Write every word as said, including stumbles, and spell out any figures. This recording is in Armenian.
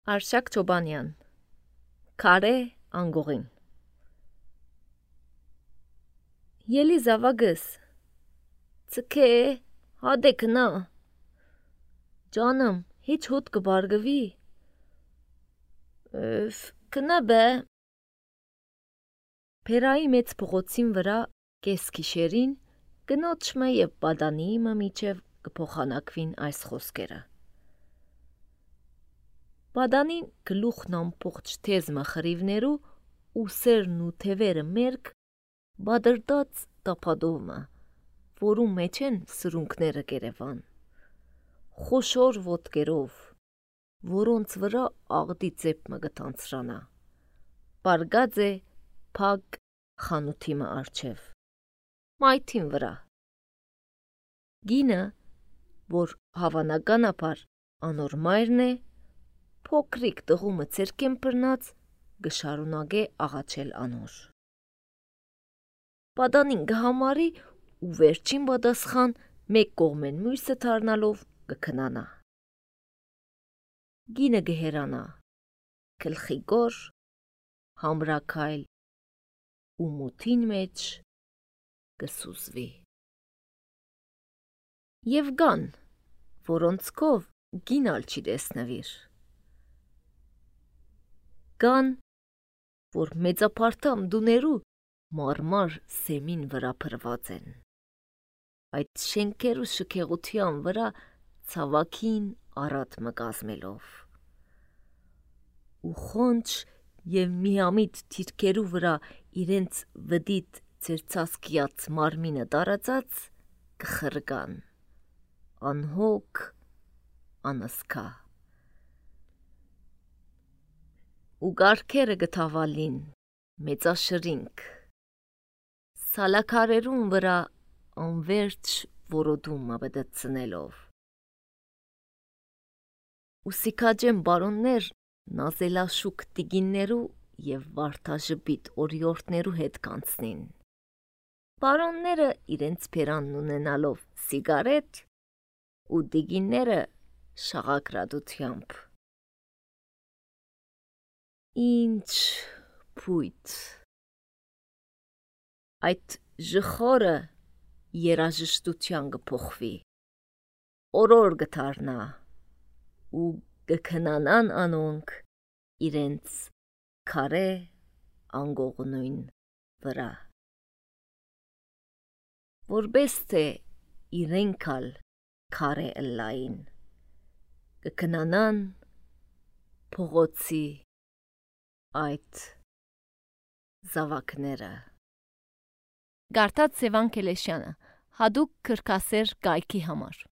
Արշակ Չոբանյան Քարե անգողին Ելի զավագս Ցքե հադե կնա Ջանım hiç hut կբարգվի Öf կնա բե Փերայի մեծ փողոցին վրա կես քիշերին կնոջմը եւ բադանիիմը միջև կփոխանակվին այս խոսքերը Բադանին գլուխն ամբողջ թեզմը խրիվներու ու սերն ու թևերը մերկ բադրդած տապադովմը, որու մեջ են սրունքները գերևան, խոշոր ոտկերով, որոնց վրա աղդի ծեպմը գտանցրանա, պարգած է փակ խանութիմը արջև, մայթին վրա։ Գինը, որ հավանականապար անոր մայրն է, փոքրիկ տղումը ցերկեն բռնած գշարունակե աղաչել անոր։ Բադանին գհամարի ու վերջին պատասխան մեկ կողմեն մույսը դառնալով կքնանա։ Գինը գհերանա, գլխի գոր, համրաքայլ ու մութին մեջ կսուզվի։ Եվ գան, որոնցքով գինալ չի տեսնվիր։ Կան, որ մեծապարտամ դուներու մարմար սեմին վրա փրված են։ Այդ շենքերու շքեղության վրա ցավակին արատ մկազմելով։ Ու խոնչ եւ միամիտ թիրքերու վրա իրենց վդիտ ցերծասկիած մարմինը տարածած կխրգան։ Անհոգ, անասկա։ Ու գարքերը գթավալին, մեծաշրինք, սալակարերուն վրա անվերջ որոդումը բդծնելով։ Ու սիքաջեն բարոններ նազելաշուկ տիգիններու և վարդաժպիտ օրիորդներու հետ կանցնին։ Բարոնները իրենց պերանն ունենալով սիգարետ ու տիգինները շաղակրադությամբ։ Ինչ պույտ։ Այդ ժխորը երաժշտության կփոխվի, օրոր գթարնա ու կքնանան անոնք իրենց քարե անգողնույն վրա։ Որպես թե իրենքալ քարե ըլլային, կքնանան փողոցի այդ զավակները։ Գարտած Սևան Քելեշյանը, հադուկ քրքասեր գայքի համար։